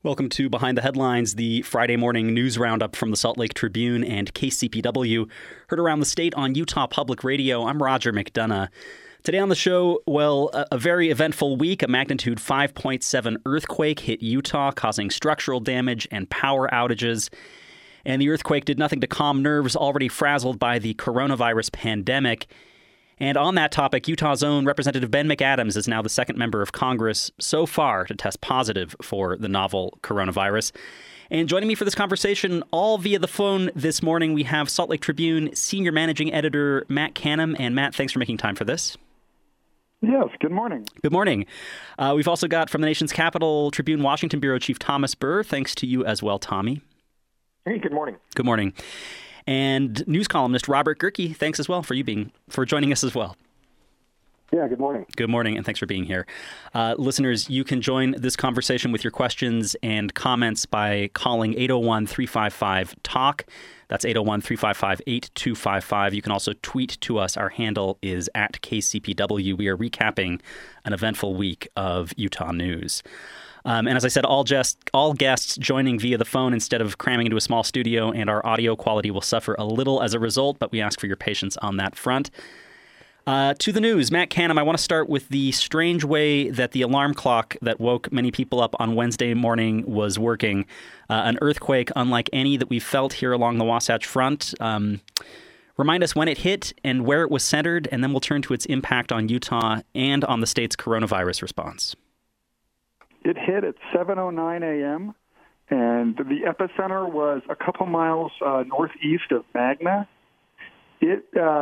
Welcome to Behind the Headlines, the Friday morning news roundup from the Salt Lake Tribune and KCPW. Heard around the state on Utah Public Radio. I'm Roger McDonough. Today on the show, a very eventful week. A magnitude 5.7 earthquake hit Utah, causing structural damage and power outages. And the earthquake did nothing to calm nerves already frazzled by the coronavirus pandemic. And on that topic, Utah's own Representative Ben McAdams is now the second member of Congress so far to test positive for the novel coronavirus. And joining me for this conversation, all via the phone this morning, we have Salt Lake Tribune Senior Managing Editor Matt Canham. And Matt, thanks for making time for this. Yes, good morning. Good morning. We've also got from the nation's capital, Tribune Washington Bureau Chief Thomas Burr. Thanks to you as well, Tommy. Hey, good morning. Good morning. And news columnist Robert Gehrke, thanks as well for joining us as well. Yeah, good morning. Good morning, and thanks for being here. Listeners, you can join this conversation with your questions and comments by calling 801-355-TALK. That's 801-355-8255. You can also tweet to us. Our handle is @KCPW. We are recapping an eventful week of Utah news. And as I said, all guests joining via the phone instead of cramming into a small studio, and our audio quality will suffer a little as a result, but we ask for your patience on that front. To the news, Matt Canham, I want to start with the strange way that the alarm clock that woke many people up on Wednesday morning was working. An earthquake unlike any that we've felt here along the Wasatch Front. Remind us when it hit and where it was centered, and then we'll turn to its impact on Utah and on the state's coronavirus response. It hit at 7:09 a.m., and the epicenter was a couple miles northeast of Magna. It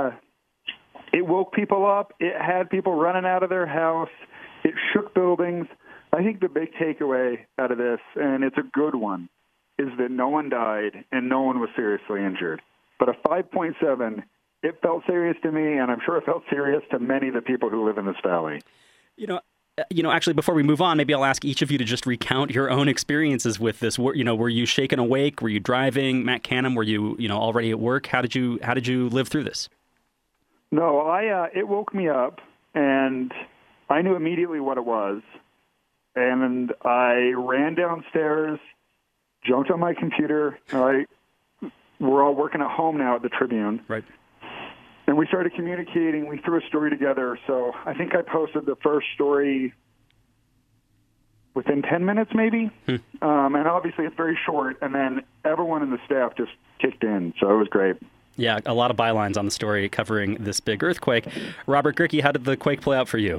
woke people up. It had people running out of their house. It shook buildings. I think the big takeaway out of this, and it's a good one, is that no one died and no one was seriously injured. But a 5.7, it felt serious to me, and I'm sure it felt serious to many of the people who live in this valley. Actually, before we move on, maybe I'll ask each of you to just recount your own experiences with this. Were you shaken awake? Were you driving? Matt Canham, were you already at work? How did you live through this? No, it woke me up, and I knew immediately what it was. And I ran downstairs, jumped on my computer. We're all working at home now at the Tribune. Right. And we started communicating. We threw a story together. So I think I posted the first story within 10 minutes, maybe. And obviously it's very short. And then everyone in the staff just kicked in. So it was great. Yeah, a lot of bylines on the story covering this big earthquake. Robert Gehrke, how did the quake play out for you?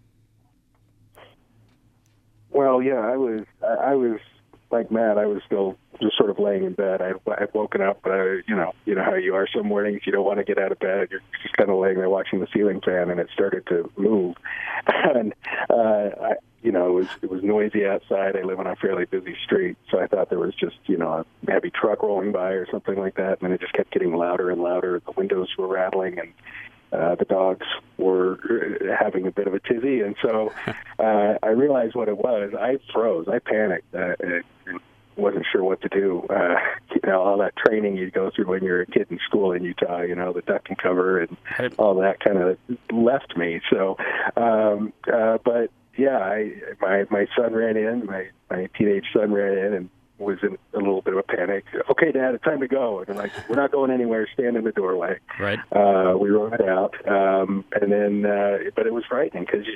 Well, yeah, I was like Matt. I was still just sort of laying in bed. I'd woken up, but you know how you are some mornings. You don't want to get out of bed. You're just kind of laying there watching the ceiling fan, and it started to move. And it was noisy outside. I live on a fairly busy street, so I thought there was just a heavy truck rolling by or something like that. And then it just kept getting louder and louder. The windows were rattling, and the dogs were having a bit of a tizzy. And so I realized what it was. I froze. I panicked. Wasn't sure what to do. All that training you go through when you're a kid in school in Utah, the duck and cover and all that kind of left me. So, but yeah, my son ran in, my teenage son ran in and was in a little bit of a panic. Okay, Dad, it's time to go. And I'm like, we're not going anywhere. Stand in the doorway. Right. We rode out. And then, but it was frightening because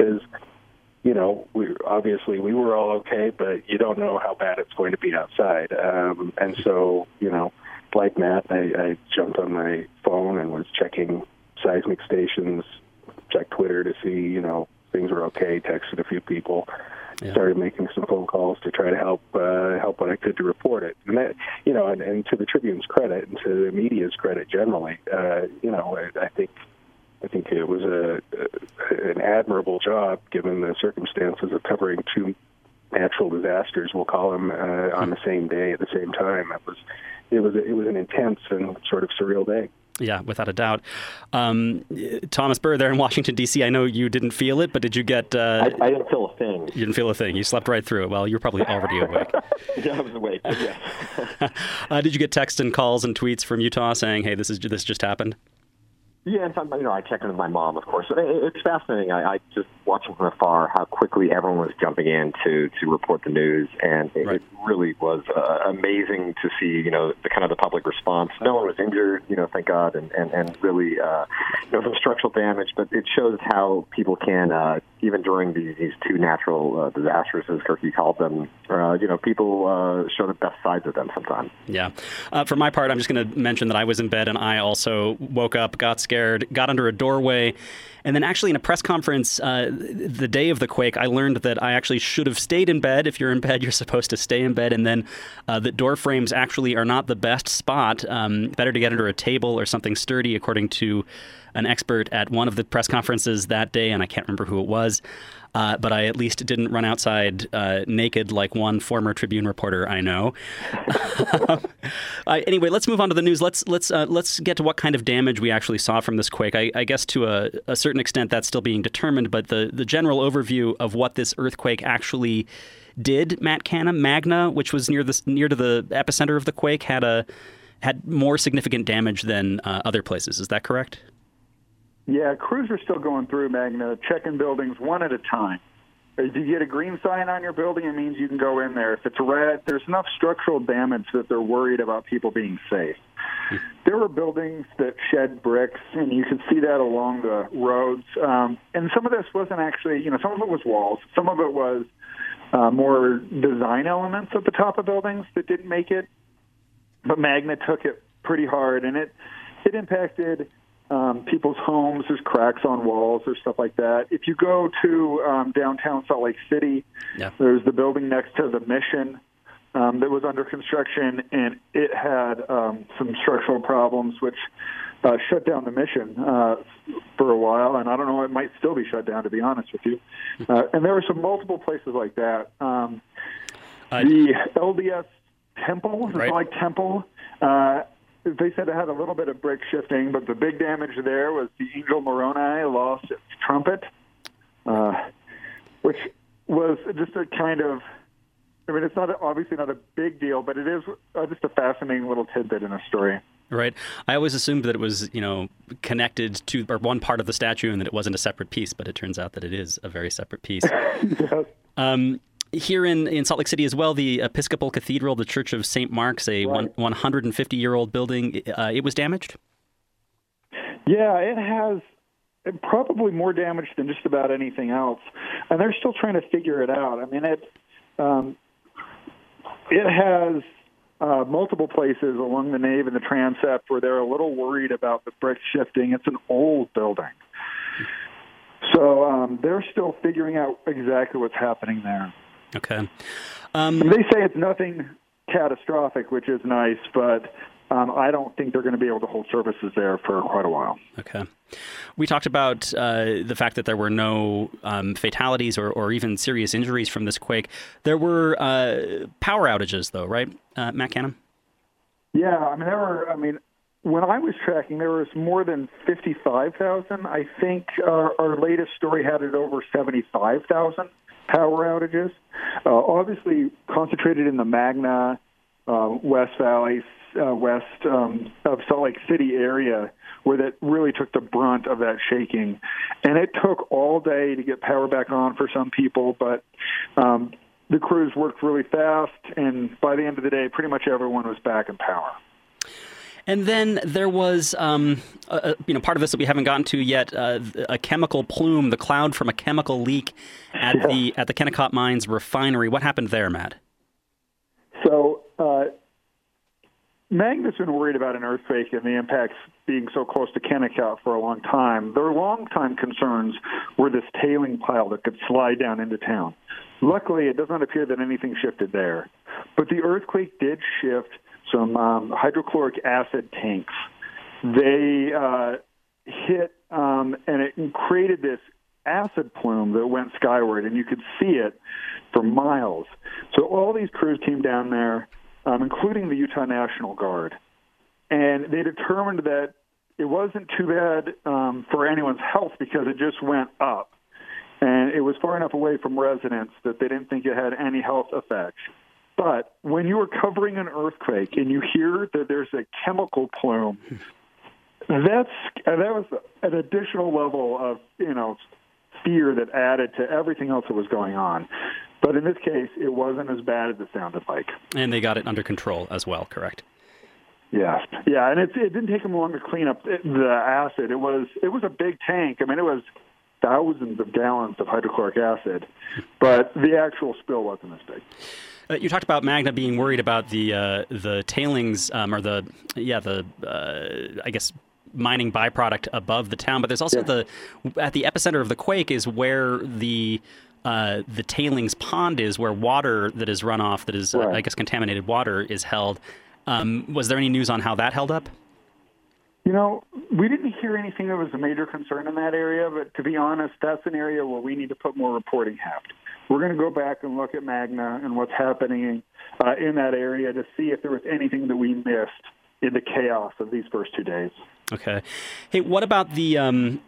we were all okay, but you don't know how bad it's going to be outside. And so, like Matt, I jumped on my phone and was checking seismic stations, checked Twitter to see, things were okay, texted a few people, started making some phone calls to try to help what I could to report it. And that, and to the Tribune's credit and to the media's credit generally, I think it was an admirable job given the circumstances of covering two natural disasters, we'll call them, on the same day at the same time. It was an intense and sort of surreal day. Yeah, without a doubt. Thomas Burr there in Washington, D.C., I know you didn't feel it, but did you get... I didn't feel a thing. You didn't feel a thing. You slept right through it. Well, you're probably already awake. Yeah, I was awake, but yeah. Did you get texts and calls and tweets from Utah saying, hey, this just happened? Yeah, in fact, I checked in with my mom, of course. It's fascinating. I just watching from afar how quickly everyone was jumping in to report the news, and it really was amazing to see, the kind of the public response. No one was injured, thank God, and really, some structural damage. But it shows how people can, even during these two natural disasters, as Kirky called them, people show the best sides of them sometimes. Yeah. For my part, I'm just going to mention that I was in bed and I also woke up, got scared, got under a doorway. And then actually in a press conference the day of the quake, I learned that I actually should have stayed in bed. If you're in bed, you're supposed to stay in bed. And then that door frames actually are not the best spot. Better to get under a table or something sturdy, according to an expert at one of the press conferences that day. And I can't remember who it was. But I at least didn't run outside naked like one former Tribune reporter I know. Anyway, let's move on to the news. Let's get to what kind of damage we actually saw from this quake. I guess to a certain extent that's still being determined, but the general overview of what this earthquake actually did, Matt Canna, Magna, which was near to the epicenter of the quake, had more significant damage than other places. Is that correct? Yeah, crews are still going through Magna, checking buildings one at a time. If you get a green sign on your building, it means you can go in there. If it's red, there's enough structural damage that they're worried about people being safe. There were buildings that shed bricks, and you could see that along the roads. And some of this wasn't actually, some of it was walls. Some of it was more design elements at the top of buildings that didn't make it. But Magna took it pretty hard, and it impacted people's homes. There's cracks on walls. There's stuff like that. If you go to downtown Salt Lake City, there's the building next to the Mission that was under construction, and it had some structural problems, which shut down the Mission for a while. And I don't know, it might still be shut down, to be honest with you. And there were some multiple places like that. The LDS Temple, the Salt Lake Temple, they said it had a little bit of brick shifting, but the big damage there was the Angel Moroni lost its trumpet, which was just a kind of, it's obviously not a big deal, but it is just a fascinating little tidbit in a story. Right. I always assumed that it was, connected to or one part of the statue and that it wasn't a separate piece, but it turns out that it is a very separate piece. Yes. Here in Salt Lake City as well, the Episcopal Cathedral, the Church of St. Mark's, a 150-year-old building, it was damaged? Yeah, it has probably more damage than just about anything else. And they're still trying to figure it out. It has multiple places along the nave and the transept where they're a little worried about the brick shifting. It's an old building. So they're still figuring out exactly what's happening there. Okay. They say it's nothing catastrophic, which is nice, but I don't think they're going to be able to hold services there for quite a while. Okay. We talked about the fact that there were no fatalities or even serious injuries from this quake. There were power outages, though, right, Matt Canham? Yeah, when I was tracking, there was more than 55,000. I think our latest story had it over 75,000 power outages, obviously concentrated in the Magna, West Valley, west of Salt Lake City area, where that really took the brunt of that shaking. And it took all day to get power back on for some people, but the crews worked really fast, and by the end of the day, pretty much everyone was back in power. And then there was, part of this that we haven't gotten to yet, a chemical plume, the cloud from a chemical leak at the Kennecott Mines refinery. What happened there, Matt? So Magna's been worried about an earthquake and the impacts being so close to Kennecott for a long time. Their long-time concerns were this tailing pile that could slide down into town. Luckily, it does not appear that anything shifted there. But the earthquake did shift some hydrochloric acid tanks. They hit, and it created this acid plume that went skyward, and you could see it for miles. So all these crews came down there, including the Utah National Guard, and they determined that it wasn't too bad for anyone's health because it just went up, and it was far enough away from residents that they didn't think it had any health effects. But when you are covering an earthquake and you hear that there's a chemical plume, that was an additional level of, fear that added to everything else that was going on. But in this case, it wasn't as bad as it sounded like. And they got it under control as well, correct? Yeah, and it didn't take them long to clean up the acid. It was a big tank. I mean, it was thousands of gallons of hydrochloric acid, but the actual spill wasn't as big. You talked about Magna being worried about the tailings I guess mining byproduct above the town, but there's also at the epicenter of the quake is where the tailings pond is, where water that is runoff that is I guess contaminated water is held. Was there any news on how that held up? We didn't hear anything that was a major concern in that area, but to be honest, that's an area where we need to put more reporting heft. We're going to go back and look at Magna and what's happening in that area to see if there was anything that we missed in the chaos of these first 2 days. Okay. Hey, what about the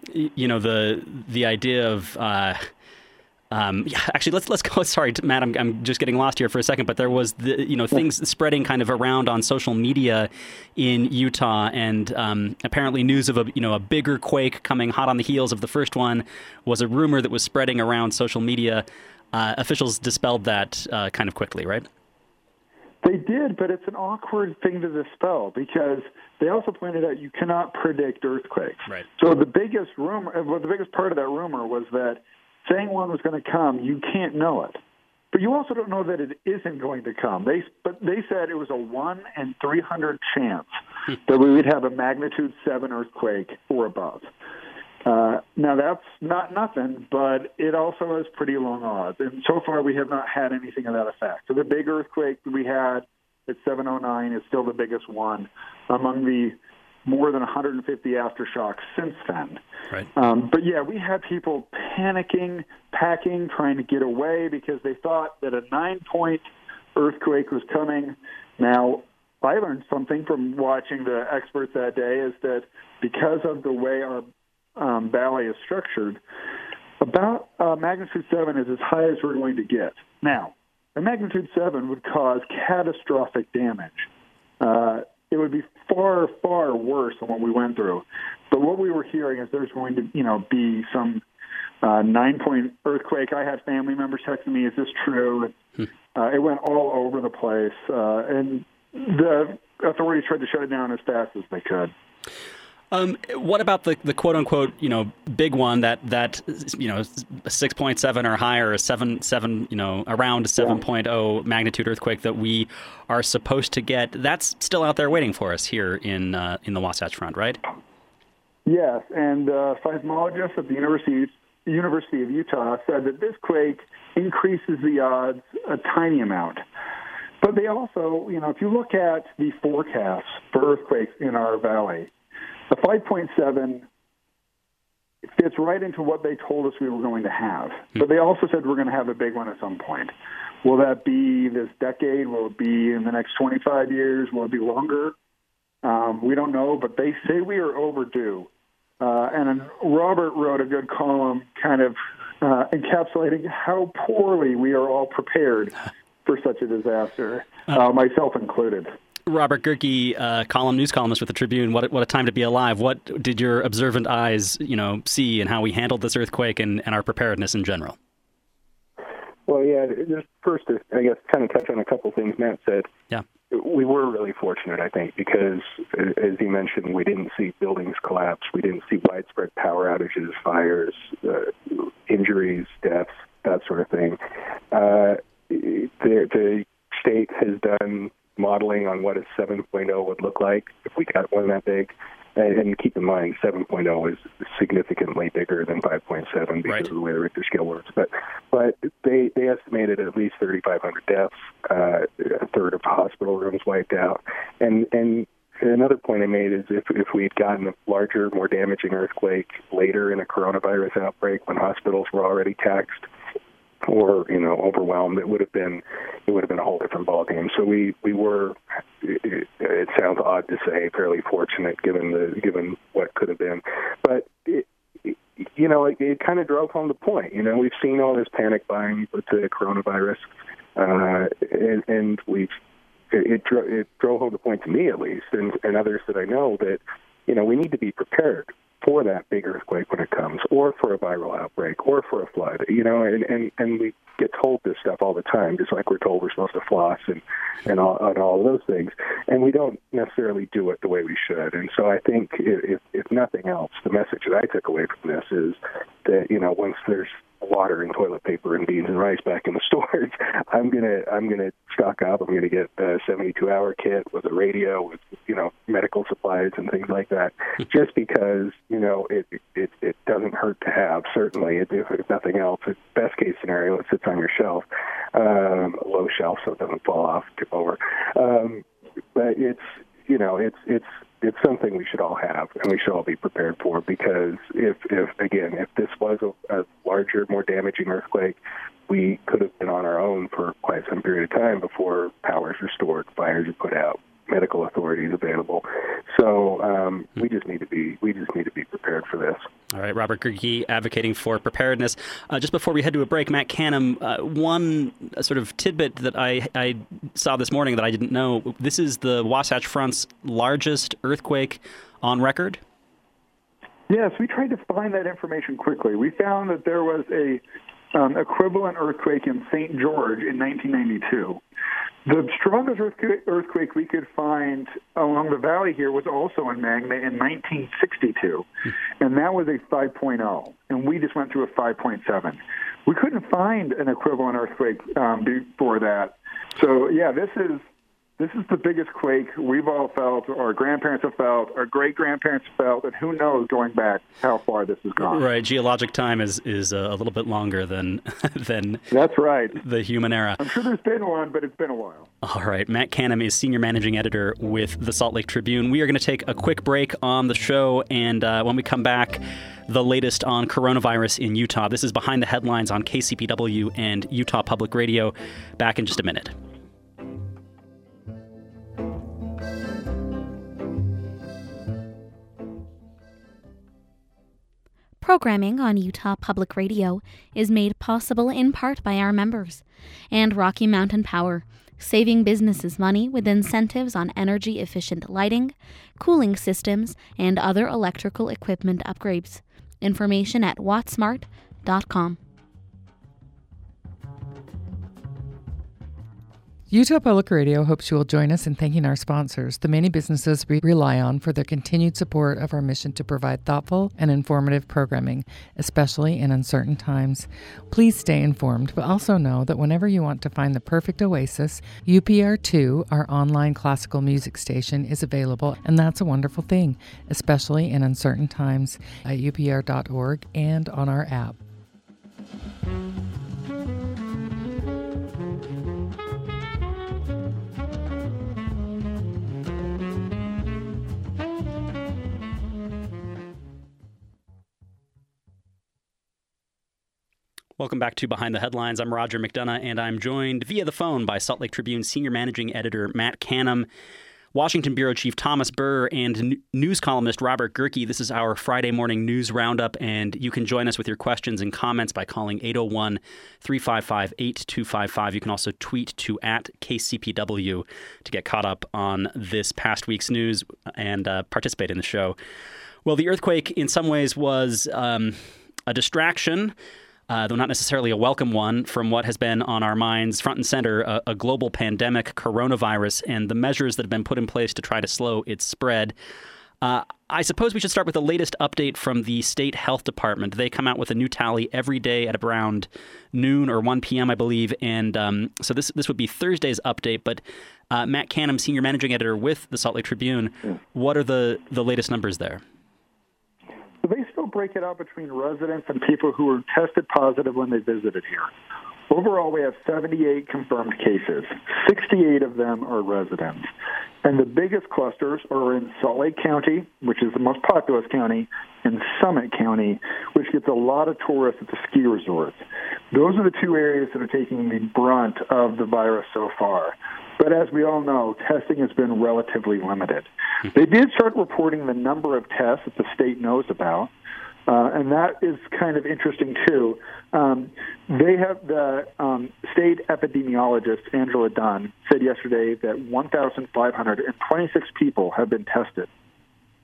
idea of actually, let's go. Sorry, Matt, I'm just getting lost here for a second. But there was things spreading kind of around on social media in Utah, and apparently news of a bigger quake coming hot on the heels of the first one was a rumor that was spreading around social media. Officials dispelled that kind of quickly, right? They did, but it's an awkward thing to dispel because they also pointed out you cannot predict earthquakes. Right. So the biggest part of that rumor was that saying one was going to come, you can't know it. But you also don't know that it isn't going to come. They said it was a 1 in 300 chance that we would have a magnitude 7 earthquake or above. Now, that's not nothing, but it also has pretty long odds. And so far, we have not had anything of that effect. So the big earthquake that we had at 7:09 is still the biggest one among the more than 150 aftershocks since then. Right. But yeah, we had people panicking, packing, trying to get away because they thought that a 9-point earthquake was coming. Now, I learned something from watching the experts that day is that because of the way our valley is structured, about magnitude 7 is as high as we're going to get. Now, a magnitude 7 would cause catastrophic damage. It would be far, far worse than what we went through. But what we were hearing is there's going to, be some 9-point earthquake. I had family members texting me, is this true? It went all over the place. And the authorities tried to shut it down as fast as they could. What about the quote unquote, big one that 6.7 or higher, a 7, around 7.0 magnitude earthquake that we are supposed to get? That's still out there waiting for us here in the Wasatch Front, right? Yes, and seismologists at the University of Utah said that this quake increases the odds a tiny amount. But they also, if you look at the forecasts for earthquakes in our valley, the 5.7 fits right into what they told us we were going to have. But they also said we're going to have a big one at some point. Will that be this decade? Will it be in the next 25 years? Will it be longer? We don't know, but they say we are overdue. And Robert wrote a good column kind of encapsulating how poorly we are all prepared for such a disaster, myself included. Robert Gehrke, news columnist with the Tribune. What a time to be alive. What did your observant eyes, see in how we handled this earthquake and our preparedness in general? Well, yeah, just first, I guess, kind of touch on a couple things Matt said. Yeah. We were really fortunate, I think, because, as he mentioned, we didn't see buildings collapse. We didn't see widespread power outages, fires, injuries, deaths, that sort of thing. The state has done modeling on what a 7.0 would look like if we got one that big. And keep in mind, 7.0 is significantly bigger than 5.7 because of the way the Richter scale works. But they estimated at least 3,500 deaths, a third of hospital rooms wiped out. And another point I made is if we'd gotten a larger, more damaging earthquake later in a coronavirus outbreak when hospitals were already taxed or overwhelmed, it would have been a whole different ballgame. So we were, it sounds odd to say, fairly fortunate given what could have been, but it kind of drove home the point. We've seen all this panic buying with the coronavirus, and it drove home the point to me at least, and others that I know that we need to be prepared for that big earthquake when it comes, or for a viral outbreak, or for a flood, and we get told this stuff all the time, just like we're told we're supposed to floss and all of those things, and we don't necessarily do it the way we should. And so I think, if nothing else, the message that I took away from this is that, once there's water and toilet paper and beans and rice back in the stores, I'm gonna stock up. I'm gonna get a 72-hour kit with a radio, with medical supplies and things like that, just because it doesn't hurt to have. Certainly, if nothing else, best case scenario, it sits on your shelf, low shelf, so it doesn't fall off, tip over. But it's something we should all have, and we should all be prepared for, because if this was a larger, more damaging earthquake, we could have been on our own for quite some period of time before power is restored, fires are put out, medical authorities available. So we just need to be prepared for this. All right, Robert Gehrke advocating for preparedness. Just before we head to a break, Matt Canham, one sort of tidbit that I saw this morning that I didn't know: this is the Wasatch Front's largest earthquake on record. Yes, we tried to find that information quickly. We found that there was a equivalent earthquake in St. George in 1992. The strongest earthquake we could find along the valley here was also in Magna in 1962, and that was a 5.0, and we just went through a 5.7. We couldn't find an equivalent earthquake before that. So, yeah, this is the biggest quake we've all felt, our grandparents have felt, our great-grandparents felt, and who knows going back how far this has gone. Right, geologic time is a little bit longer than That's right. The human era. I'm sure there's been one, but it's been a while. All right, Matt Canham is Senior Managing Editor with the Salt Lake Tribune. We are going to take a quick break on the show, and when we come back, the latest on coronavirus in Utah. This is Behind the Headlines on KCPW and Utah Public Radio. Back in just a minute. Programming on Utah Public Radio is made possible in part by our members and Rocky Mountain Power, saving businesses money with incentives on energy-efficient lighting, cooling systems, and other electrical equipment upgrades. Information at wattsmart.com. Utah Public Radio hopes you will join us in thanking our sponsors, the many businesses we rely on for their continued support of our mission to provide thoughtful and informative programming, especially in uncertain times. Please stay informed, but also know that whenever you want to find the perfect oasis, UPR2, our online classical music station, is available, and that's a wonderful thing, especially in uncertain times, at upr.org and on our app. Welcome back to Behind the Headlines. I'm Roger McDonough, and I'm joined via the phone by Salt Lake Tribune Senior Managing Editor Matt Canham, Washington Bureau Chief Thomas Burr, and news columnist Robert Gehrke. This is our Friday morning news roundup, and you can join us with your questions and comments by calling 801-355-8255. You can also tweet to @KCPW to get caught up on this past week's news and participate in the show. Well, the earthquake in some ways was a distraction, though not necessarily a welcome one, from what has been on our minds front and center, a global pandemic, coronavirus, and the measures that have been put in place to try to slow its spread. I suppose we should start with the latest update from the state health department. They come out with a new tally every day at around noon or 1 p.m., I believe, and so this would be Thursday's update. But Matt Canham, Senior Managing Editor with the Salt Lake Tribune, what are the latest numbers there? They still break it out between residents and people who were tested positive when they visited here. Overall, we have 78 confirmed cases. 68 of them are residents. And the biggest clusters are in Salt Lake County, which is the most populous county, and Summit County, which gets a lot of tourists at the ski resorts. Those are the two areas that are taking the brunt of the virus so far. But as we all know, testing has been relatively limited. They did start reporting the number of tests that the state knows about, and that is kind of interesting, too. They have the state epidemiologist, Angela Dunn, said yesterday that 1,526 people have been tested.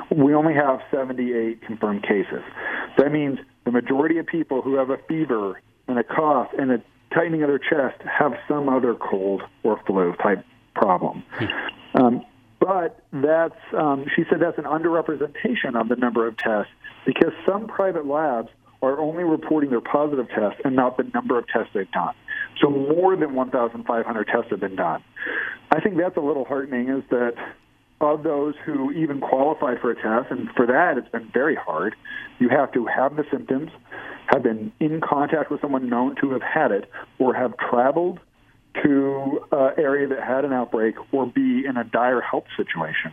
we only have 78 confirmed cases. That means the majority of people who have a fever and a cough and a tightening of their chest have some other cold or flu type problem. But that's, she said that's an underrepresentation of the number of tests because some private labs are only reporting their positive tests and not the number of tests they've done. So more than 1,500 tests have been done. I think that's a little heartening, is that of those who even qualify for a test, and for that it's been very hard, you have to have the symptoms, have been in contact with someone known to have had it, or have traveled to an area that had an outbreak, or be in a dire health situation.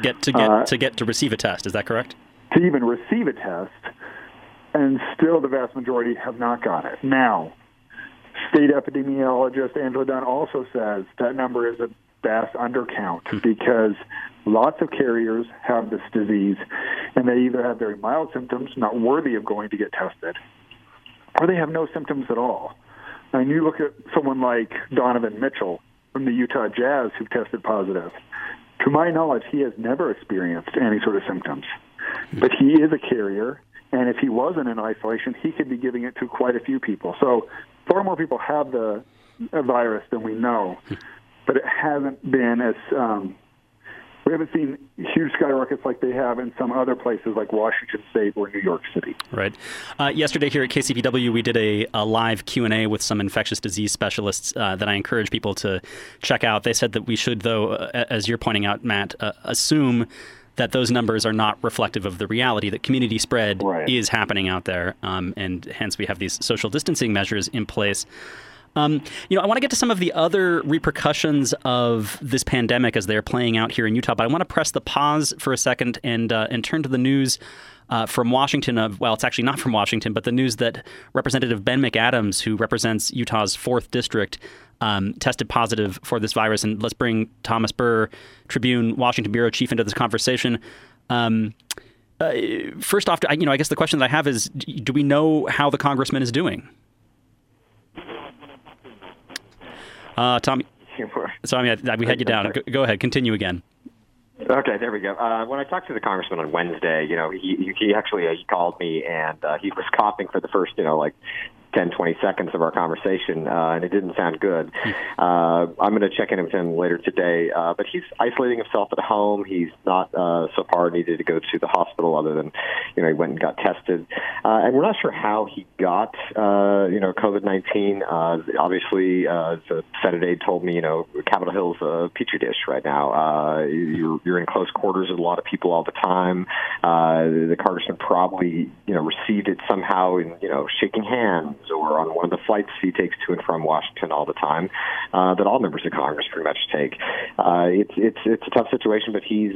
To receive a test, is that correct? To even receive a test, and still the vast majority have not got it. Now, state epidemiologist Angela Dunn also says that number is a vast undercount because lots of carriers have this disease, and they either have very mild symptoms, not worthy of going to get tested, or they have no symptoms at all. And you look at someone like Donovan Mitchell from the Utah Jazz who tested positive. To my knowledge, he has never experienced any sort of symptoms. But he is a carrier, and if he wasn't in isolation, he could be giving it to quite a few people. So far more people have the virus than we know, but it hasn't been as we haven't seen huge skyrockets like they have in some other places like Washington State or New York City. Right. Yesterday here at KCPW, we did a live Q&A with some infectious disease specialists that I encourage people to check out. They said that we should, though, as you're pointing out, Matt, assume that those numbers are not reflective of the reality, that community spread is happening out there, and hence we have these social distancing measures in place. I want to get to some of the other repercussions of this pandemic as they're playing out here in Utah, but I want to press the pause for a second and turn to the news from Washington it's actually not from Washington, but the news that Representative Ben McAdams, who represents Utah's 4th District, tested positive for this virus. And let's bring Thomas Burr, Tribune Washington Bureau Chief, into this conversation. First off, I guess the question that I have is, do we know how the congressman is doing? Tommy, sorry, we had you down. Go ahead. Continue again. Okay, there we go. When I talked to the congressman on Wednesday, he actually he called me, and he was coughing for the first, 10, 20 seconds of our conversation, and it didn't sound good. I'm going to check in with him later today, but he's isolating himself at home. He's not so far needed to go to the hospital other than, he went and got tested. And we're not sure how he got, COVID-19. Obviously, the Senate aide told me, Capitol Hill's a petri dish right now. You're in close quarters with a lot of people all the time. The congressman probably, received it somehow in, shaking hands, or on one of the flights he takes to and from Washington all the time, that all members of Congress pretty much take. It's a tough situation, but he's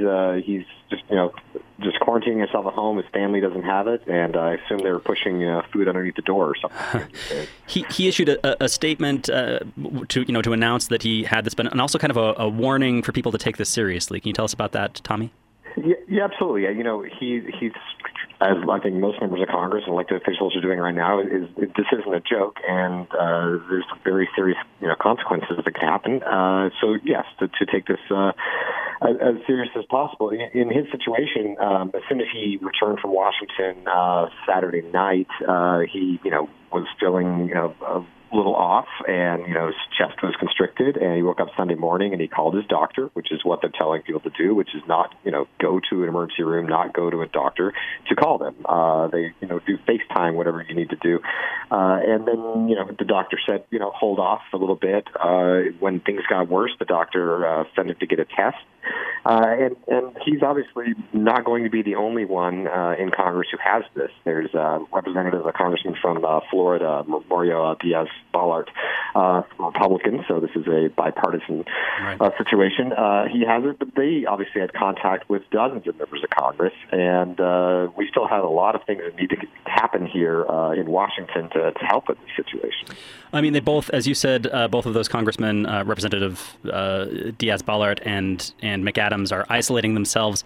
just quarantining himself at home. His family doesn't have it, and I assume they were pushing food underneath the door or something. He issued a statement to announce that he had this, and also kind of a warning for people to take this seriously. Can you tell us about that, Tommy? Yeah, absolutely. He's, as I think most members of Congress and elected officials are doing right now, this isn't a joke, and there's very serious consequences that can happen. So yes, to take this as serious as possible. In his situation, as soon as he returned from Washington Saturday night, he was feeling a little off, and his chest was constricted, and he woke up Sunday morning and he called his doctor, which is what they're telling people to do, which is not go to an emergency room, not go to a doctor, to call them. They do FaceTime, whatever you need to do, and then the doctor said hold off a little bit. When things got worse, the doctor sent him to get a test, and he's obviously not going to be the only one in Congress who has this. There's a congressman from Florida, Mario Diaz-Balart, Republican, so this is a bipartisan situation. He has it, but they obviously had contact with dozens of members of Congress, and we still have a lot of things that need to happen here in Washington to help with the situation. I mean, they both, as you said, both of those congressmen, Representative Diaz-Balart and McAdams, are isolating themselves.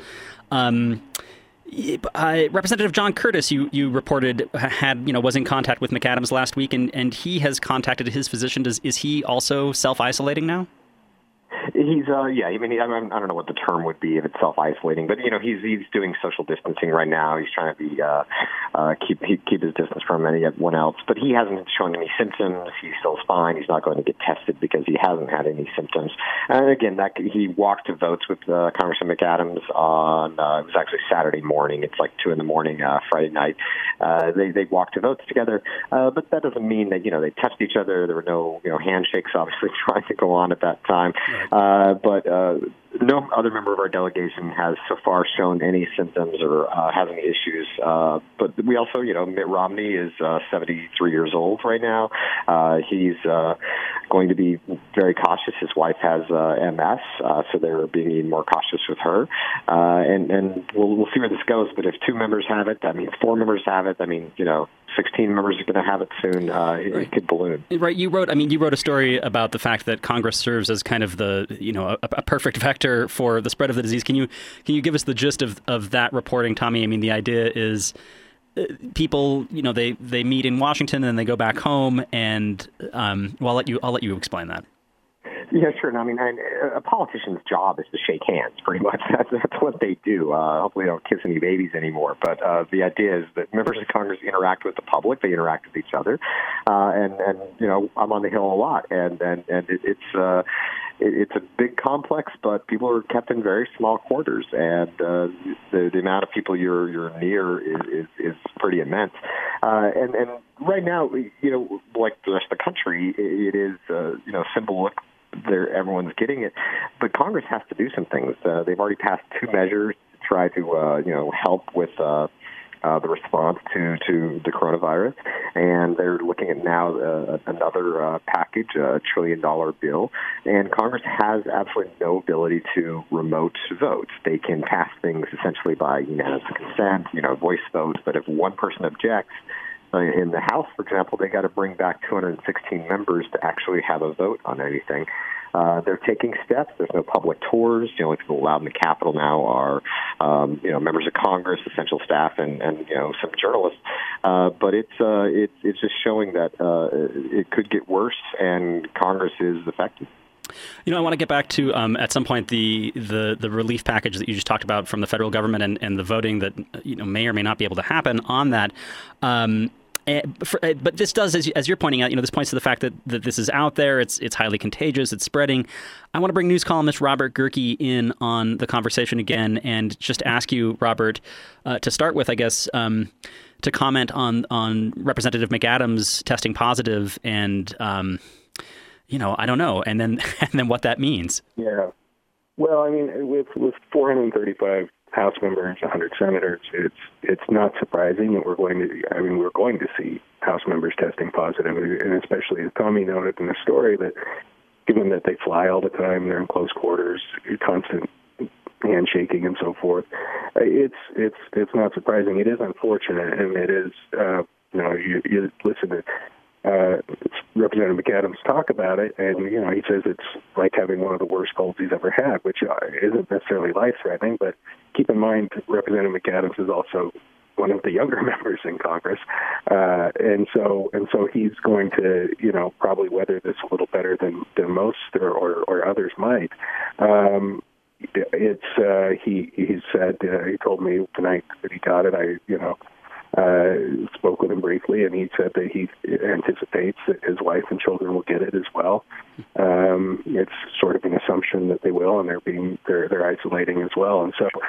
Representative John Curtis, you reported, was in contact with McAdams last week, and he has contacted his physician. Is he also self-isolating now? He's I don't know what the term would be if it's self-isolating, but he's doing social distancing right now. He's trying to be keep his distance from anyone else, but he hasn't shown any symptoms. He feels fine. He's not going to get tested because he hasn't had any symptoms. And again, he walked to votes with Congressman McAdams on it was actually Saturday morning. It's like 2 a.m. Friday night. They walked to votes together, but that doesn't mean that they touched each other. There were no handshakes obviously trying to go on at that time. Right. But no other member of our delegation has so far shown any symptoms or has any issues. But we also, Mitt Romney is 73 years old right now. He's going to be very cautious. His wife has MS, so they're being even more cautious with her. And we'll see where this goes. But if 2 members have it, 4 members have it, 16 members are going to have it soon. It could balloon. Right. You wrote a story about the fact that Congress serves as kind of the, a perfect vector for the spread of the disease. Can you give us the gist of that reporting, Tommy? The idea is people, they meet in Washington and then they go back home, and I'll let you explain that. Yeah, sure. A politician's job is to shake hands, pretty much. That's what they do. Hopefully they don't kiss any babies anymore. But the idea is that members of Congress interact with the public. They interact with each other. And I'm on the Hill a lot. And it's a big complex, but people are kept in very small quarters. And the amount of people you're near is pretty immense. And right now, like the rest of the country, it is, symbolic. Everyone's getting it, but Congress has to do some things. They've already passed 2 measures to try to help with the response to the coronavirus, and they're looking at now another package, $1 trillion bill. And Congress has absolutely no ability to remote votes. They can pass things essentially by unanimous consent, voice votes. But if one person objects, in the House, for example, they got to bring back 216 members to actually have a vote on anything. They're taking steps. There's no public tours. The only people allowed in the Capitol now are, members of Congress, essential staff, and some journalists. But it's just showing that it could get worse, and Congress is affected. I want to get back to at some point the relief package that you just talked about from the federal government and the voting that may or may not be able to happen on that. But this does, as you're pointing out, this points to the fact that this is out there. It's highly contagious. It's spreading. I want to bring news columnist Robert Gehrke in on the conversation again and just ask you, Robert, to start with, I guess, to comment on Representative McAdams testing positive and. I don't know, and then what that means. Yeah, well, with 435 House members, 100 senators, it's not surprising that we're going to see House members testing positive, and especially as Tommy noted in the story that given that they fly all the time, they're in close quarters, constant handshaking and so forth, it's not surprising. It is unfortunate, and it is you listen to. Representative McAdams talk about it, and he says it's like having one of the worst colds he's ever had, which isn't necessarily life-threatening. But keep in mind, Representative McAdams is also one of the younger members in Congress, and so he's going to probably weather this a little better than most or others might. He said he told me tonight that he got it. Spoke with him briefly, and he said that he anticipates that his wife and children will get it as well. It's sort of an assumption that they will, and they're isolating as well. And so,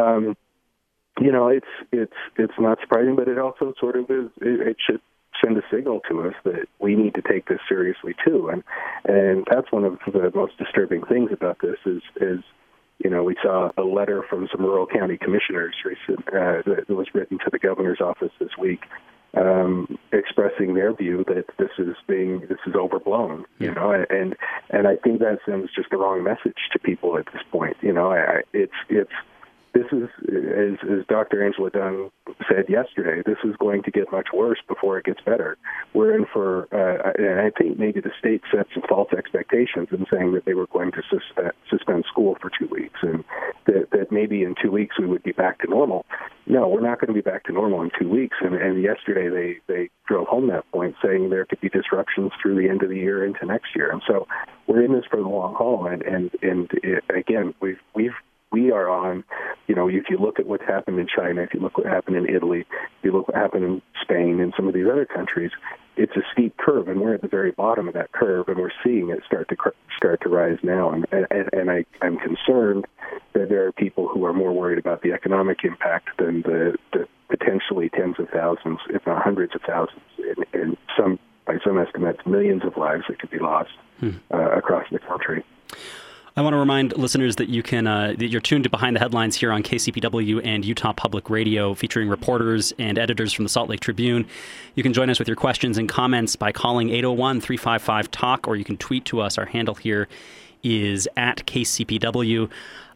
it's not surprising, but it also sort of is. It should send a signal to us that we need to take this seriously too. And that's one of the most disturbing things about this is. We saw a letter from some rural county commissioners that was written to the governor's office this week, expressing their view that this is overblown. And I think that sends just the wrong message to people at this point. It's this is, as Dr. Angela Dunn said yesterday, this is going to get much worse before it gets better. We're in for, and I think maybe the state set some false expectations in saying that they were going to suspend school for 2 weeks, and that maybe in 2 weeks we would be back to normal. No, we're not going to be back to normal in 2 weeks. And yesterday they drove home that point, saying there could be disruptions through the end of the year into next year. And so we're in this for the long haul. And again, we are on, if you look at what's happened in China, if you look what happened in Italy, if you look what happened in Spain and some of these other countries, it's a steep curve, and we're at the very bottom of that curve, and we're seeing it start to rise now. And I'm concerned that there are people who are more worried about the economic impact than the potentially tens of thousands, if not hundreds of thousands, and by some estimates, millions of lives that could be lost across the country. I want to remind listeners that you can that you're tuned to Behind the Headlines here on KCPW and Utah Public Radio, featuring reporters and editors from the Salt Lake Tribune. You can join us with your questions and comments by calling 801-355-TALK, or you can tweet to us. Our handle here is @KCPW.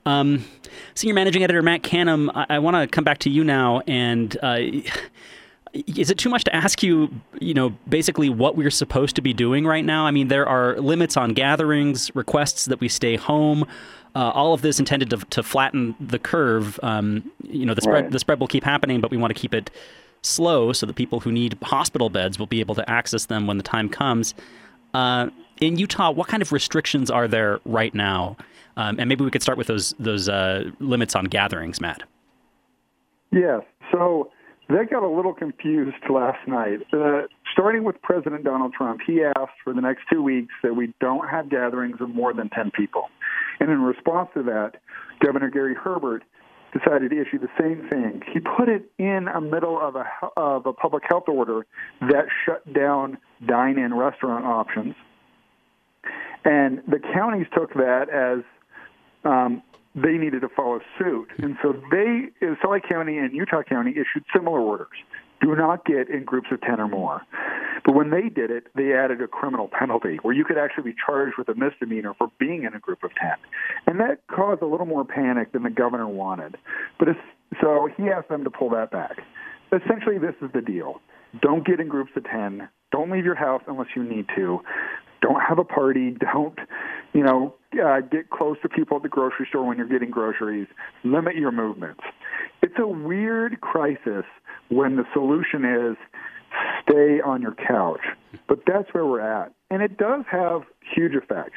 Senior Managing Editor Matt Canham, I want to come back to you now, and is it too much to ask you, basically what we're supposed to be doing right now? I mean, there are limits on gatherings, requests that we stay home, all of this intended to flatten the curve. The spread will keep happening, but we want to keep it slow so that people who need hospital beds will be able to access them when the time comes. In Utah, what kind of restrictions are there right now? And maybe we could start with those limits on gatherings, Matt. Yes. So they got a little confused last night. Starting with President Donald Trump, he asked for the next 2 weeks that we don't have gatherings of more than 10 people. And in response to that, Governor Gary Herbert decided to issue the same thing. He put it in the middle of a public health order that shut down dine-in restaurant options. And the counties took that as they needed to follow suit. And so Salt Lake County and Utah County issued similar orders. Do not get in groups of 10 or more. But when they did it, they added a criminal penalty where you could actually be charged with a misdemeanor for being in a group of 10. And that caused a little more panic than the governor wanted. So he asked them to pull that back. Essentially, this is the deal. Don't get in groups of 10. Don't leave your house unless you need to. Don't have a party. Don't, get close to people at the grocery store when you're getting groceries. Limit your movements. It's a weird crisis when the solution is stay on your couch. But that's where we're at. And it does have huge effects.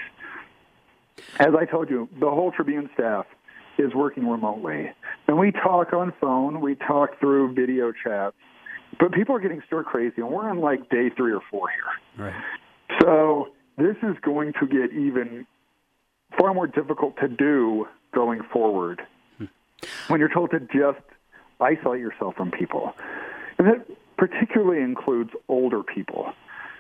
As I told you, the whole Tribune staff is working remotely. And we talk on phone. We talk through video chats. But people are getting stir crazy, and we're on like day 3 or 4 here. Right. So this is going to get even far more difficult to do going forward when you're told to just isolate yourself from people. And that particularly includes older people.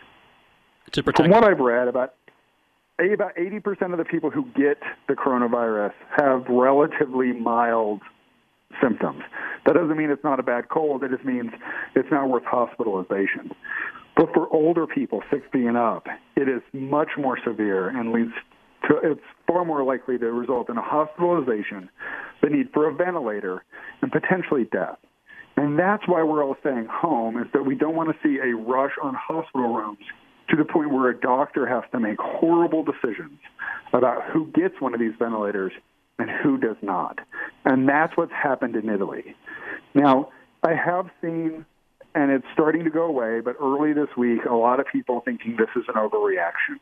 From what I've read, about 80% of the people who get the coronavirus have relatively mild symptoms. That doesn't mean it's not a bad cold. It just means it's not worth hospitalization. But for older people, 60 and up, it is much more severe and it's far more likely to result in a hospitalization, the need for a ventilator, and potentially death. And that's why we're all staying home, is that we don't want to see a rush on hospital rooms to the point where a doctor has to make horrible decisions about who gets one of these ventilators and who does not. And that's what's happened in Italy. Now, I have seen, and it's starting to go away, but early this week, a lot of people thinking this is an overreaction.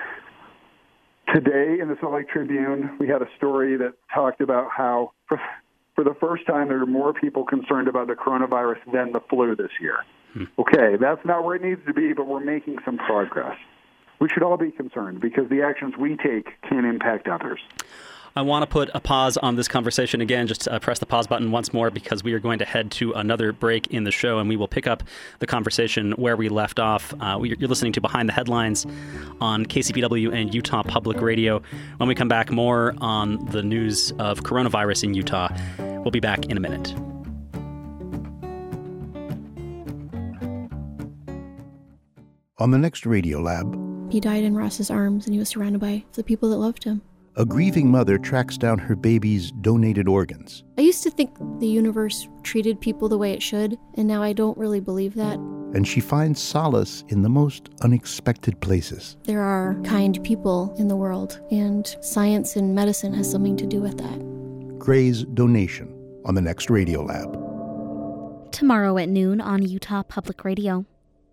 Today in the Salt Lake Tribune, we had a story that talked about how, for the first time, there are more people concerned about the coronavirus than the flu this year. Okay, that's not where it needs to be, but we're making some progress. We should all be concerned because the actions we take can impact others. I want to put a pause on this conversation again, just press the pause button once more, because we are going to head to another break in the show, and we will pick up the conversation where we left off. You're listening to Behind the Headlines on KCPW and Utah Public Radio. When we come back, more on the news of coronavirus in Utah. We'll be back in a minute. On the next Radio Lab. He died in Ross's arms, and he was surrounded by the people that loved him. a grieving mother tracks down her baby's donated organs. I used to think the universe treated people the way it should, and now I don't really believe that. And she finds solace in the most unexpected places. There are kind people in the world, and science and medicine has something to do with that. Gray's Donation on the next Radiolab. Tomorrow at noon on Utah Public Radio.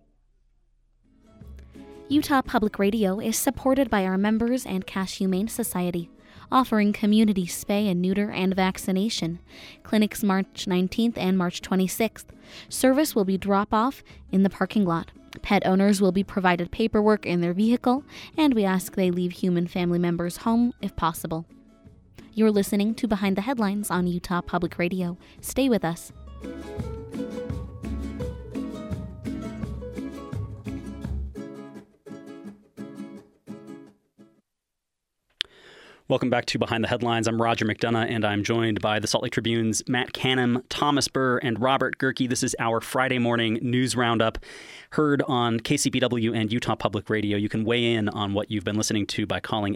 Utah Public Radio is supported by our members and Cache Humane Society, offering community spay and neuter and vaccination. Clinics March 19th and March 26th. Service will be drop-off in the parking lot. Pet owners will be provided paperwork in their vehicle, and we ask they leave human family members home if possible. You're listening to Behind the Headlines on Utah Public Radio. Stay with us. Welcome back to Behind the Headlines. I'm Roger McDonough, and I'm joined by the Salt Lake Tribune's Matt Canham, Thomas Burr, and Robert Gehrke. This is our Friday morning news roundup, heard on KCPW and Utah Public Radio. You can weigh in on what you've been listening to by calling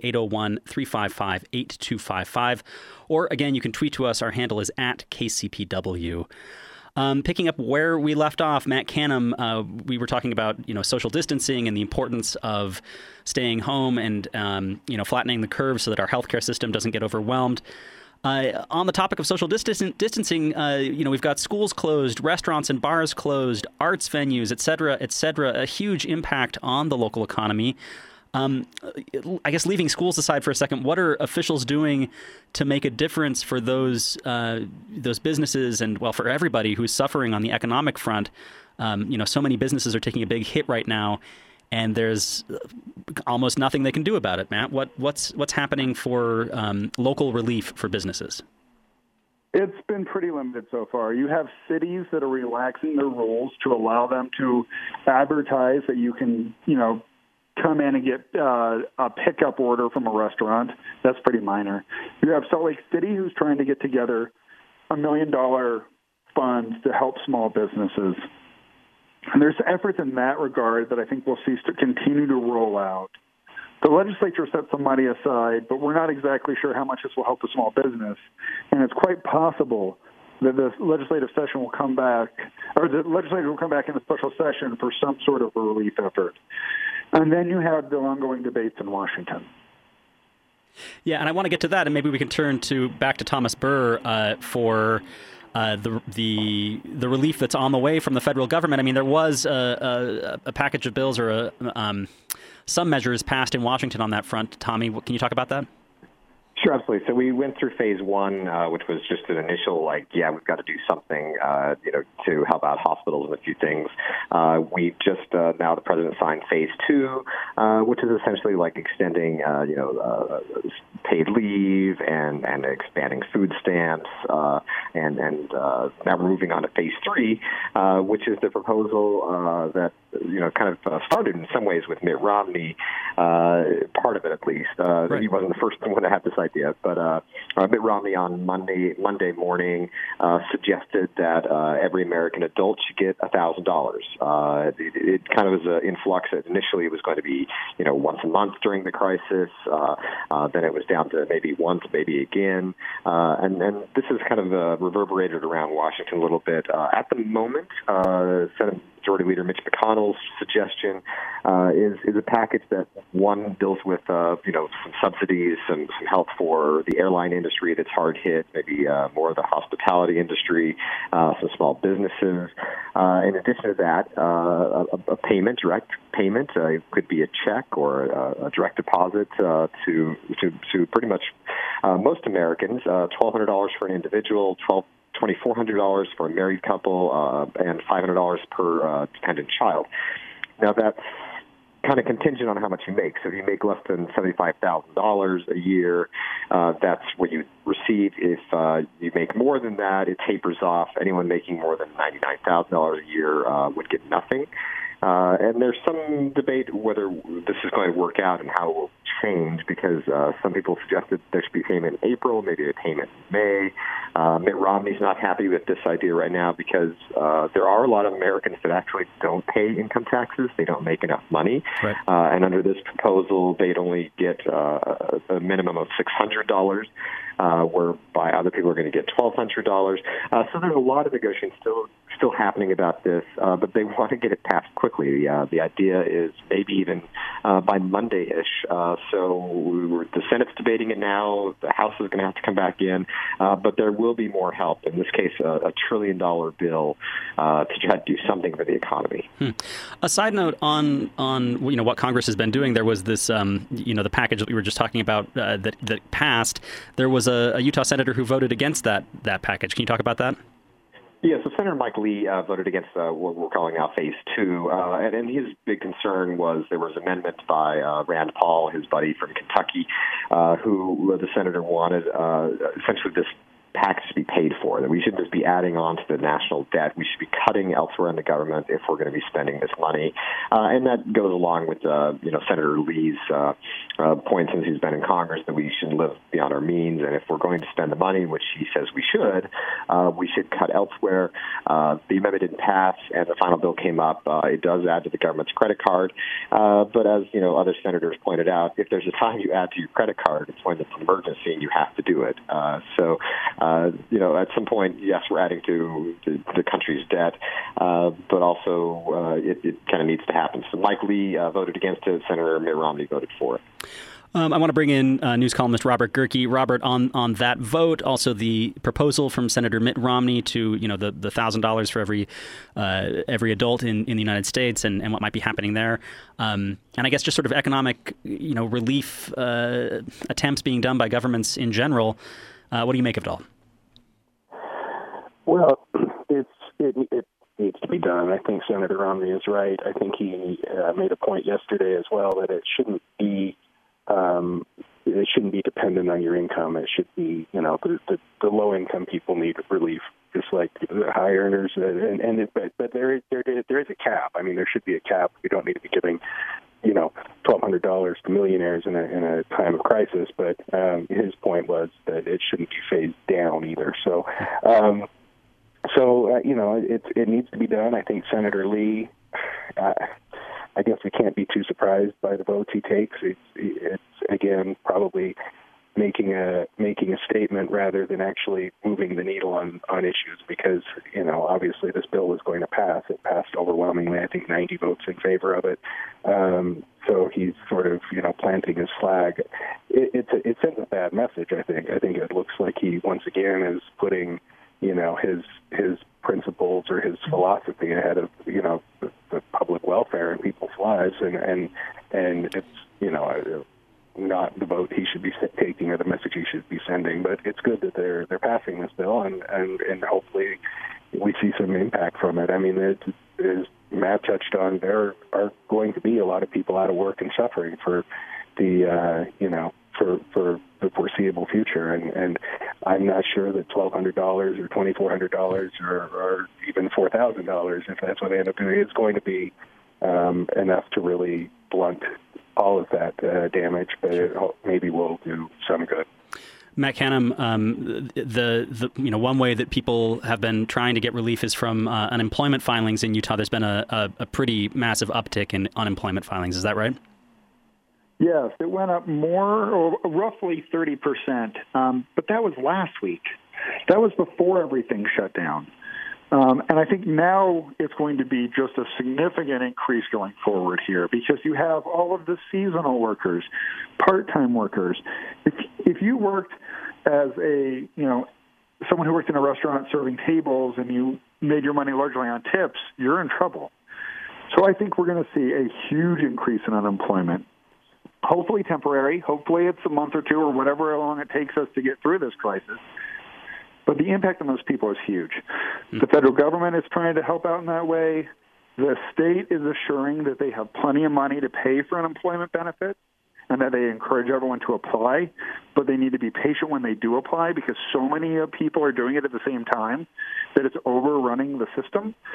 801-355-8255. Or, again, you can tweet to us. Our handle is @KCPW. Picking up where we left off, Matt Canham, we were talking about, social distancing and the importance of staying home and, flattening the curve so that our healthcare system doesn't get overwhelmed. On the topic of social distancing, we've got schools closed, restaurants and bars closed, arts venues, et cetera, a huge impact on the local economy. I guess leaving schools aside for a second, what are officials doing to make a difference for those businesses and, for everybody who's suffering on the economic front? So many businesses are taking a big hit right now, and there's almost nothing they can do about it. Matt, what's happening for local relief for businesses? It's been pretty limited so far. You have cities that are relaxing their rules to allow them to advertise that you can, come in and get a pickup order from a restaurant. That's pretty minor. You have Salt Lake City, who's trying to get together $1 million funds to help small businesses. And there's efforts in that regard that I think we'll see to continue to roll out. The legislature set some money aside, but we're not exactly sure how much this will help the small business. And it's quite possible that the legislative session will come back, or the legislature will come back in a special session for some sort of a relief effort. And then you have the ongoing debates in Washington. Yeah, and I want to get to that, and maybe we can turn back to Thomas Burr for the relief that's on the way from the federal government. I mean, there was a package of bills or some measures passed in Washington on that front. Tommy, can you talk about that? Sure, absolutely. So we went through phase one, which was just an initial, we've got to do something, to help out hospitals and a few things. We just, now the president signed phase two, which is essentially extending, paid leave and expanding food stamps. And now we're moving on to phase three, which is the proposal that, started in some ways with Mitt Romney, part of it at least. Right. He wasn't the first one to have this idea, but Mitt Romney on Monday morning suggested that every American adult should get $1,000. It kind of was an influx. Initially, it was going to be once a month during the crisis. Then it was down to maybe once, maybe again, and this has kind of reverberated around Washington a little bit. At the moment, Senate Majority Leader Mitch McConnell's suggestion is a package that, one, deals with some subsidies, some help for the airline industry that's hard hit, maybe more of the hospitality industry, some small businesses. In addition to that, a payment, direct payment, it could be a check or a direct deposit to pretty much most Americans, $1,200 for an individual, $2,400 for a married couple, and $500 per dependent child. Now, that's kind of contingent on how much you make. So if you make less than $75,000 a year, that's what you receive. If you make more than that, it tapers off. Anyone making more than $99,000 a year would get nothing. And there's some debate whether this is going to work out and how it will change, because some people suggested there should be payment in April, maybe a payment in May. Mitt Romney's not happy with this idea right now because there are a lot of Americans that actually don't pay income taxes. They don't make enough money. Right. And under this proposal, they'd only get a minimum of $600, whereby other people are going to get $1,200. So there's a lot of negotiating still happening about this, but they want to get it passed quickly. The idea is maybe even by Monday-ish. So the Senate's debating it now. The House is going to have to come back in, but there will be more help. In this case, a $1 trillion bill to try to do something for the economy. A side note on what Congress has been doing. There was this the package that we were just talking about that passed. There was a Utah senator who voted against that package. Can you talk about that? Yeah, so Senator Mike Lee voted against what we're calling now Phase 2, and his big concern was there was an amendment by Rand Paul, his buddy from Kentucky, who the senator wanted essentially this package to be paid for, that we shouldn't just be adding on to the national debt. We should be cutting elsewhere in the government if we're going to be spending this money. And that goes along with Senator Lee's point since he's been in Congress that we shouldn't live beyond our means. And if we're going to spend the money, which he says we should cut elsewhere. The amendment didn't pass, and the final bill came up. It does add to the government's credit card. But as other senators pointed out, if there's a time you add to your credit card, it's when it's an emergency and you have to do it. At some point, yes, we're adding to the country's debt, but also it kind of needs to happen. So Mike Lee voted against it. Senator Mitt Romney voted for it. I want to bring in news columnist Robert Gehrke. Robert, on that vote, also the proposal from Senator Mitt Romney to the $1,000 for every adult in the United States and what might be happening there, and I guess just sort of economic relief attempts being done by governments in general. What do you make of it all? Well, it needs to be done. I think Senator Romney is right. I think he made a point yesterday as well that it shouldn't be dependent on your income. It should be, the low income people need relief, just like the high earners. But there is a cap. I mean, there should be a cap. We don't need to be giving $1,200 to millionaires in a time of crisis. But his point was that it shouldn't be phased down either. So. It needs to be done. I think Senator Lee, I guess we can't be too surprised by the votes he takes. It's again, probably making a statement rather than actually moving the needle on issues because, obviously this bill was going to pass. It passed overwhelmingly, I think 90 votes in favor of it. So he's sort of, planting his flag. It sends a bad message, I think. I think it looks like he, once again, is putting his principles or his philosophy ahead of the public welfare and people's lives, and it's not the vote he should be taking or the message he should be sending. But it's good that they're passing this bill, and hopefully we see some impact from it. I mean, as Matt touched on, there are going to be a lot of people out of work and suffering for the for the foreseeable future, and I'm not sure that $1,200 or $2,400 or even $4,000, if that's what they end up doing, is going to be enough to really blunt all of that damage, but it maybe will do some good. Matt Canham, the one way that people have been trying to get relief is from unemployment filings in Utah. There's been a pretty massive uptick in unemployment filings. Is that right? Yes, it went up more, roughly 30%, but that was last week. That was before everything shut down. And I think now it's going to be just a significant increase going forward here because you have all of the seasonal workers, part-time workers. If you worked as someone who worked in a restaurant serving tables and you made your money largely on tips, you're in trouble. So I think we're going to see a huge increase in unemployment. Hopefully temporary. Hopefully it's a month or two or whatever long it takes us to get through this crisis. But the impact on those people is huge. The federal government is trying to help out in that way. The state is assuring that they have plenty of money to pay for unemployment benefits and that they encourage everyone to apply, but they need to be patient when they do apply because so many people are doing it at the same time that it's overrunning the system.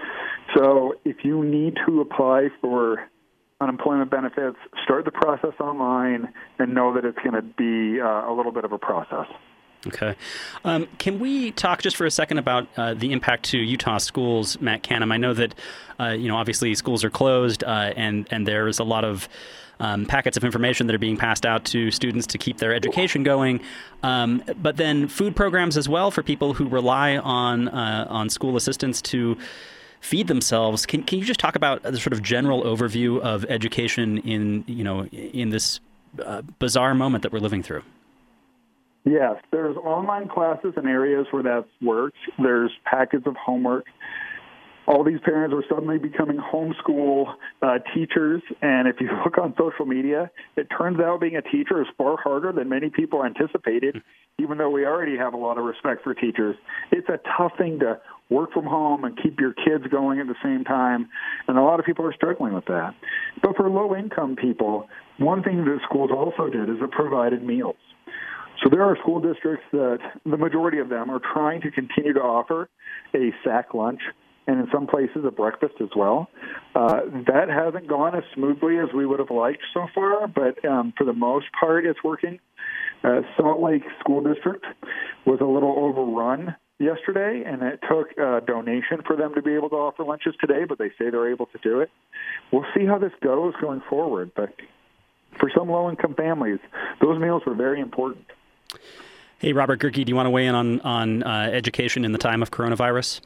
So if you need to apply for unemployment benefits, start the process online and know that it's going to be a little bit of a process. Okay. Can we talk just for a second about the impact to Utah schools, Matt Canham? I know that, obviously schools are closed and there's a lot of packets of information that are being passed out to students to keep their education going. But then food programs as well for people who rely on school assistance to feed themselves. Can you just talk about the sort of general overview of education in this bizarre moment that we're living through? Yes, there's online classes in areas where that's worked. There's packets of homework. All these parents are suddenly becoming homeschool teachers, and if you look on social media, it turns out being a teacher is far harder than many people anticipated, even though we already have a lot of respect for teachers. It's a tough thing to work from home and keep your kids going at the same time, and a lot of people are struggling with that. But for low-income people, one thing that schools also did is it provided meals. So there are school districts that the majority of them are trying to continue to offer a sack lunch, and in some places a breakfast as well. That hasn't gone as smoothly as we would have liked so far, but for the most part it's working. Salt Lake School District was a little overrun yesterday, and it took a donation for them to be able to offer lunches today, but they say they're able to do it. We'll see how this goes going forward, but for some low-income families, those meals were very important. Hey, Robert Gehrke, do you want to weigh in on education in the time of coronavirus?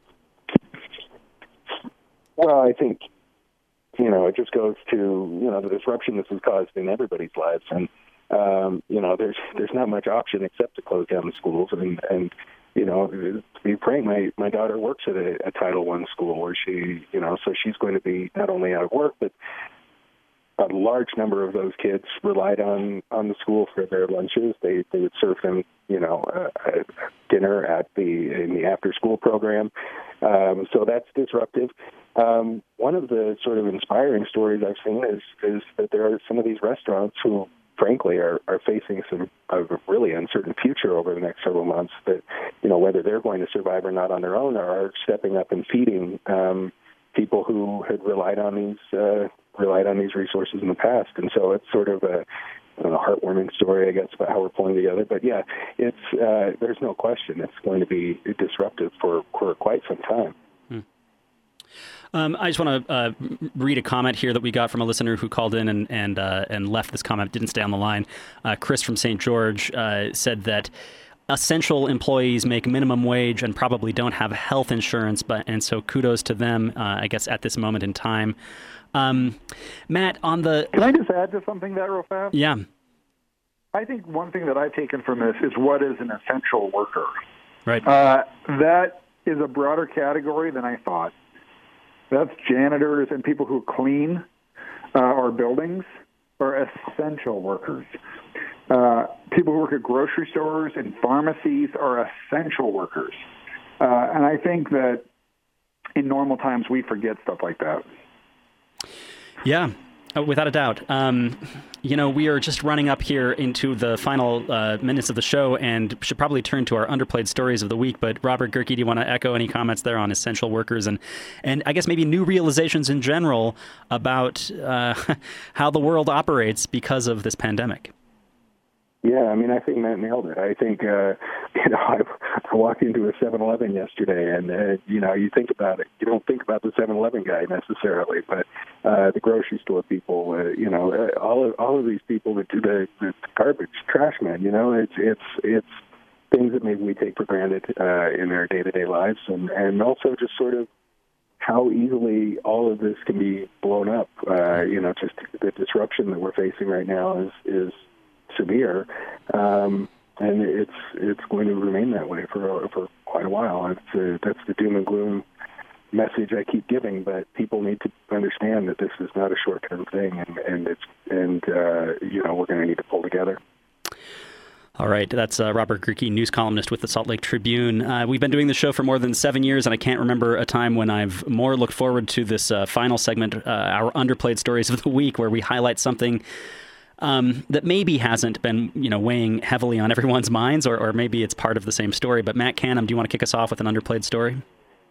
Well, I think, it just goes to, the disruption this has caused in everybody's lives. And, there's not much option except to close down the schools. And to be frank, my daughter works at a Title I school where she, so she's going to be not only out of work, but a large number of those kids relied on the school for their lunches. They would serve them, dinner in the after-school program. So that's disruptive. One of the sort of inspiring stories I've seen is that there are some of these restaurants who, frankly, are facing a really uncertain future over the next several months. That whether they're going to survive or not on their own, are stepping up and feeding people who had relied on these resources in the past. And so it's sort of a heartwarming story, I guess, about how we're pulling together. But yeah, it's there's no question it's going to be disruptive for quite some time. I just want to read a comment here that we got from a listener who called in and left this comment, didn't stay on the line. Chris from St. George said that essential employees make minimum wage and probably don't have health insurance, and so kudos to them, I guess, at this moment in time. Matt, on the... Can I just add to something that real fast? Yeah. I think one thing that I've taken from this is what is an essential worker. Right. That is a broader category than I thought. That's janitors and people who clean our buildings are essential workers. People who work at grocery stores and pharmacies are essential workers. And I think that in normal times we forget stuff like that. Yeah, without a doubt. We are just running up here into the final minutes of the show and should probably turn to our underplayed stories of the week. But Robert Gehrke, do you want to echo any comments there on essential workers and I guess maybe new realizations in general about how the world operates because of this pandemic? Yeah, I think Matt nailed it. I think, I walked into a 7-Eleven yesterday, and, you think about it. You don't think about the 7-Eleven guy necessarily, but the grocery store people, all of these people that do the garbage, trash men, it's things that maybe we take for granted in our day-to-day lives, and also just sort of how easily all of this can be blown up. Just the disruption that we're facing right now is severe, and it's going to remain that way for quite a while. That's the doom and gloom message I keep giving, but people need to understand that this is not a short-term thing, and we're going to need to pull together. All right. That's Robert Gehrke, news columnist with the Salt Lake Tribune. We've been doing the show for more than 7 years, and I can't remember a time when I've more looked forward to this final segment, our underplayed stories of the week, where we highlight something that maybe hasn't been, weighing heavily on everyone's minds, or maybe it's part of the same story. But Matt Canham, do you want to kick us off with an underplayed story?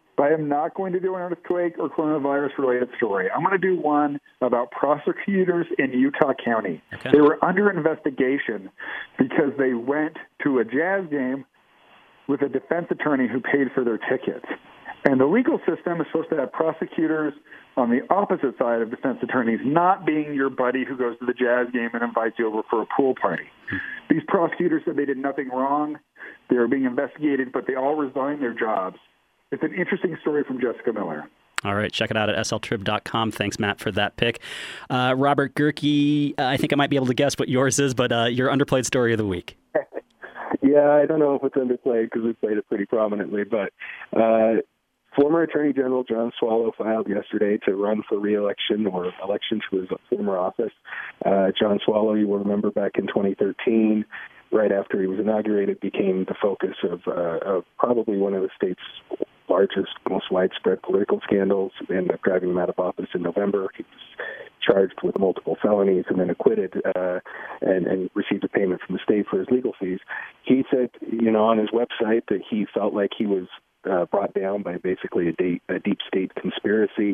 But I am not going to do an earthquake or coronavirus-related story. I'm going to do one about prosecutors in Utah County. Okay. They were under investigation because they went to a Jazz game with a defense attorney who paid for their tickets. And the legal system is supposed to have prosecutors on the opposite side of defense attorneys, not being your buddy who goes to the Jazz game and invites you over for a pool party. These prosecutors said they did nothing wrong. They were being investigated, but they all resigned their jobs. It's an interesting story from Jessica Miller. All right, check it out at sltrib.com. Thanks, Matt, for that pick. Robert Gehrke, I think I might be able to guess what yours is, but your underplayed story of the week. Yeah, I don't know if it's underplayed because we played it pretty prominently, but former Attorney General John Swallow filed yesterday to run for re-election or election to his former office. John Swallow, you will remember back in 2013, right after he was inaugurated, became the focus of probably one of the state's largest, most widespread political scandals, ended up driving him out of office in November. He was charged with multiple felonies and then acquitted and received a payment from the state for his legal fees. He said, on his website that he felt like he was brought down by basically a deep state conspiracy,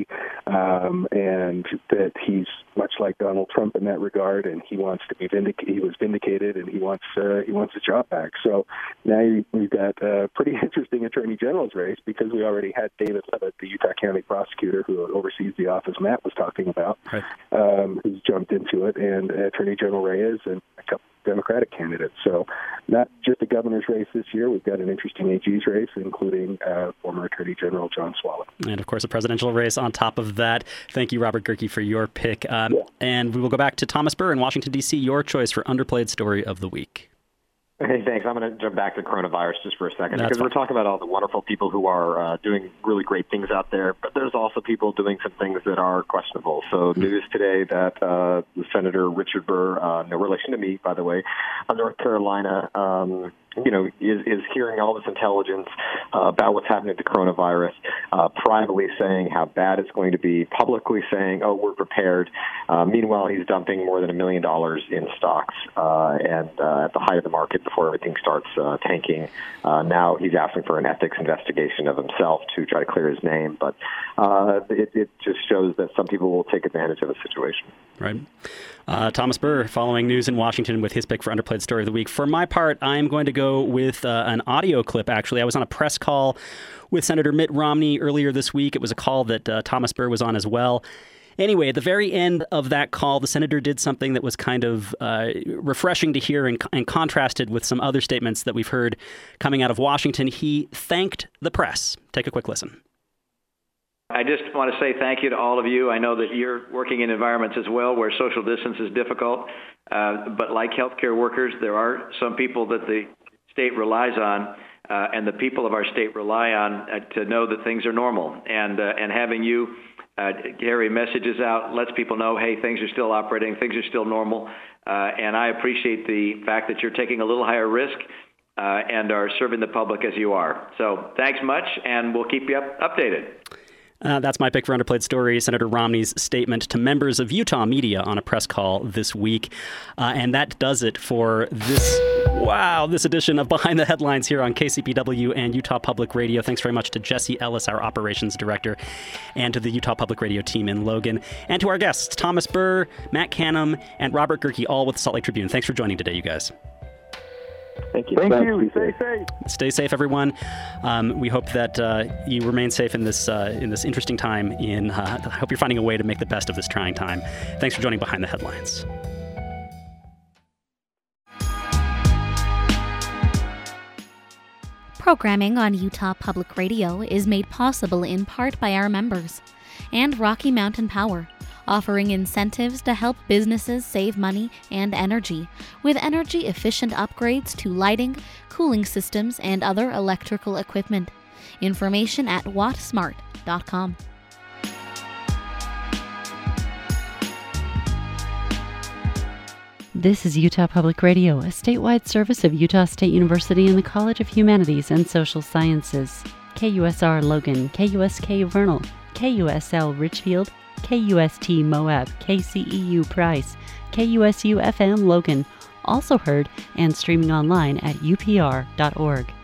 and that he's much like Donald Trump in that regard, and he wants to be vindicated. He was vindicated, and he wants his job back. So now we've got a pretty interesting Attorney General's race because we already had David Levitt, the Utah County prosecutor who oversees the office Matt was talking about, right. Who's jumped into it, and Attorney General Reyes and a couple Democratic candidates. So not just the governor's race this year. We've got an interesting AG's race, including former Attorney General John Swallow. And, of course, a presidential race on top of that. Thank you, Robert Gehrke, for your pick. And we will go back to Thomas Burr in Washington, D.C., your choice for underplayed story of the week. Hey, thanks. I'm going to jump back to coronavirus just for a second because we're talking about all the wonderful people who are doing really great things out there, but there's also people doing some things that are questionable. So news today that Senator Richard Burr, no relation to me, by the way, of North Carolina, is hearing all this intelligence about what's happening to coronavirus, privately saying how bad it's going to be, publicly saying, oh, we're prepared. Meanwhile, he's dumping more than $1 million in stocks and at the height of the market before everything starts tanking. Now he's asking for an ethics investigation of himself to try to clear his name. But it just shows that some people will take advantage of the situation. Right. Thomas Burr following news in Washington with his pick for underplayed story of the week. For my part, I'm going to go with an audio clip, actually. I was on a press call with Senator Mitt Romney earlier this week. It was a call that Thomas Burr was on as well. Anyway, at the very end of that call, the senator did something that was kind of refreshing to hear and contrasted with some other statements that we've heard coming out of Washington. He thanked the press. Take a quick listen. I just want to say thank you to all of you. I know that you're working in environments as well where social distance is difficult. But like healthcare workers, there are some people that the state relies on, and the people of our state rely on to know that things are normal. And having you carry messages out lets people know, hey, things are still operating, things are still normal. And I appreciate the fact that you're taking a little higher risk and are serving the public as you are. So thanks much, and we'll keep you updated. That's my pick for underplayed story, Senator Romney's statement to members of Utah media on a press call this week. And that does it for this edition of Behind the Headlines here on KCPW and Utah Public Radio. Thanks very much to Jesse Ellis, our operations director, and to the Utah Public Radio team in Logan, and to our guests, Thomas Burr, Matt Canham, and Robert Gehrke, all with the Salt Lake Tribune. Thanks for joining today, you guys. Thank you. Thank you. Stay safe. Stay safe, everyone. We hope that you remain safe in this interesting time. I hope you're finding a way to make the best of this trying time. Thanks for joining Behind the Headlines. Programming on Utah Public Radio is made possible in part by our members and Rocky Mountain Power, offering incentives to help businesses save money and energy with energy-efficient upgrades to lighting, cooling systems, and other electrical equipment. Information at wattsmart.com. This is Utah Public Radio, a statewide service of Utah State University and the College of Humanities and Social Sciences. KUSR Logan, KUSK Vernal, KUSL Richfield, KUST Moab, KCEU Price, KUSU FM Logan, also heard and streaming online at upr.org.